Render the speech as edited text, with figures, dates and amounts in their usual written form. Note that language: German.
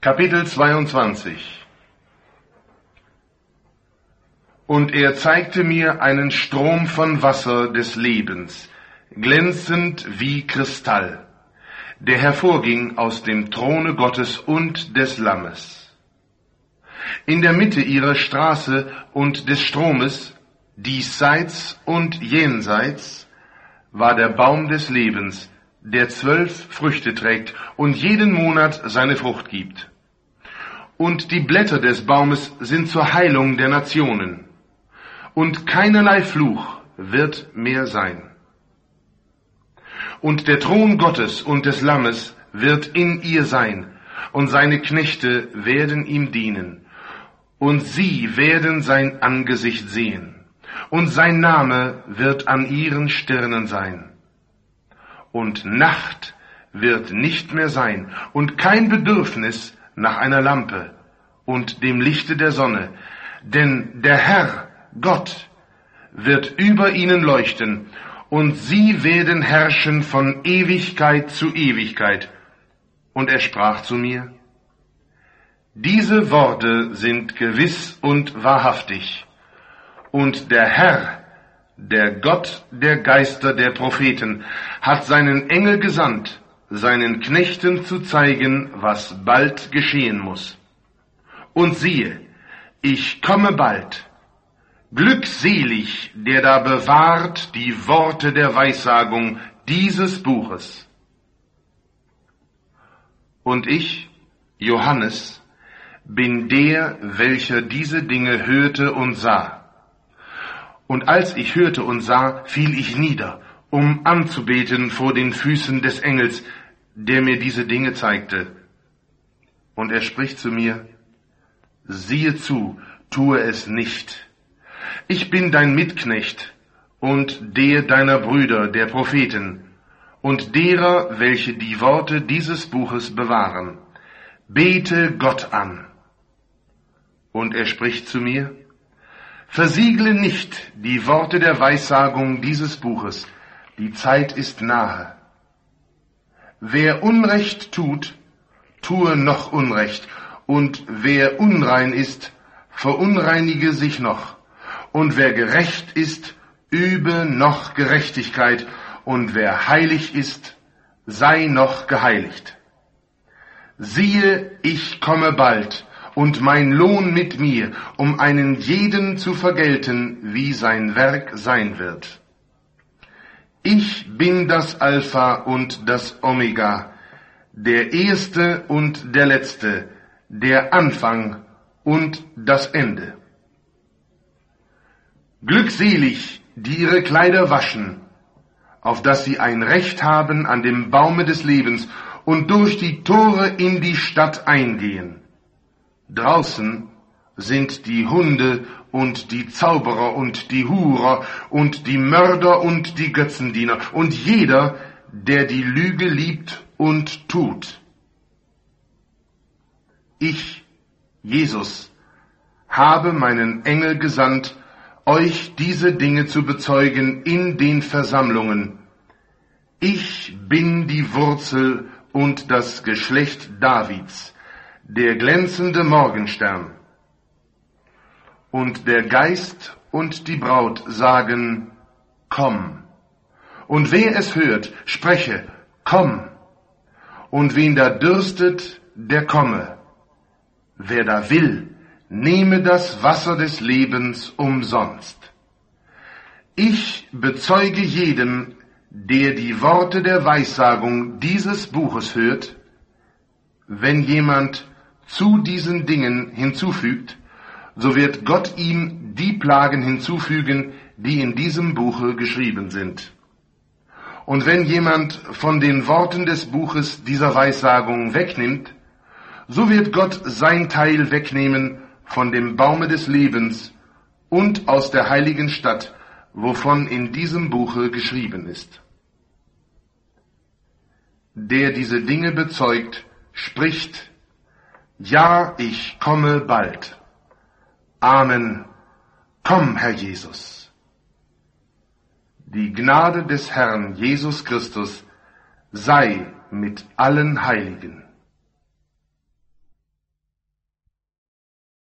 Kapitel 22. Und er zeigte mir einen Strom von Wasser des Lebens, glänzend wie Kristall, der hervorging aus dem Throne Gottes und des Lammes. In der Mitte ihrer Straße und des Stromes, diesseits und jenseits, war der Baum des Lebens, der 12 Früchte trägt und jeden Monat seine Frucht gibt. Und die Blätter des Baumes sind zur Heilung der Nationen. Und keinerlei Fluch wird mehr sein. Und der Thron Gottes und des Lammes wird in ihr sein, und seine Knechte werden ihm dienen. Und sie werden sein Angesicht sehen, und sein Name wird an ihren Stirnen sein. Und Nacht wird nicht mehr sein, und kein Bedürfnis nach einer Lampe und dem Lichte der Sonne, denn der Herr, Gott, wird über ihnen leuchten, und sie werden herrschen von Ewigkeit zu Ewigkeit. Und er sprach zu mir: Diese Worte sind gewiss und wahrhaftig, und der Herr, der Gott der Geister der Propheten, hat seinen Engel gesandt, seinen Knechten zu zeigen, was bald geschehen muss. Und siehe, ich komme bald. Glückselig, der da bewahrt die Worte der Weissagung dieses Buches. Und ich, Johannes, bin der, welcher diese Dinge hörte und sah. Und als ich hörte und sah, fiel ich nieder, um anzubeten vor den Füßen des Engels, der mir diese Dinge zeigte. Und er spricht zu mir: Siehe zu, tue es nicht. Ich bin dein Mitknecht und der deiner Brüder, der Propheten, und derer, welche die Worte dieses Buches bewahren. Bete Gott an. Und er spricht zu mir: Versiegle nicht die Worte der Weissagung dieses Buches, die Zeit ist nahe. Wer Unrecht tut, tue noch Unrecht, und wer unrein ist, verunreinige sich noch, und wer gerecht ist, übe noch Gerechtigkeit, und wer heilig ist, sei noch geheiligt. Siehe, ich komme bald, und mein Lohn mit mir, um einen jeden zu vergelten, wie sein Werk sein wird. Ich bin das Alpha und das Omega, der Erste und der Letzte, der Anfang und das Ende. Glückselig, die ihre Kleider waschen, auf dass sie ein Recht haben an dem Baume des Lebens und durch die Tore in die Stadt eingehen. Draußen sind die Hunde und die Zauberer und die Hurer und die Mörder und die Götzendiener und jeder, der die Lüge liebt und tut. Ich, Jesus, habe meinen Engel gesandt, euch diese Dinge zu bezeugen in den Versammlungen. Ich bin die Wurzel und das Geschlecht Davids, der glänzende Morgenstern. Und der Geist und die Braut sagen: Komm. Und wer es hört, spreche: Komm. Und wen da dürstet, der komme. Wer da will, nehme das Wasser des Lebens umsonst. Ich bezeuge jedem, der die Worte der Weissagung dieses Buches hört, wenn jemand zu diesen Dingen hinzufügt, so wird Gott ihm die Plagen hinzufügen, die in diesem Buche geschrieben sind. Und wenn jemand von den Worten des Buches dieser Weissagung wegnimmt, so wird Gott sein Teil wegnehmen von dem Baume des Lebens und aus der heiligen Stadt, wovon in diesem Buche geschrieben ist. Der diese Dinge bezeugt, spricht: Ja, ich komme bald. Amen. Komm, Herr Jesus. Die Gnade des Herrn Jesus Christus sei mit allen Heiligen.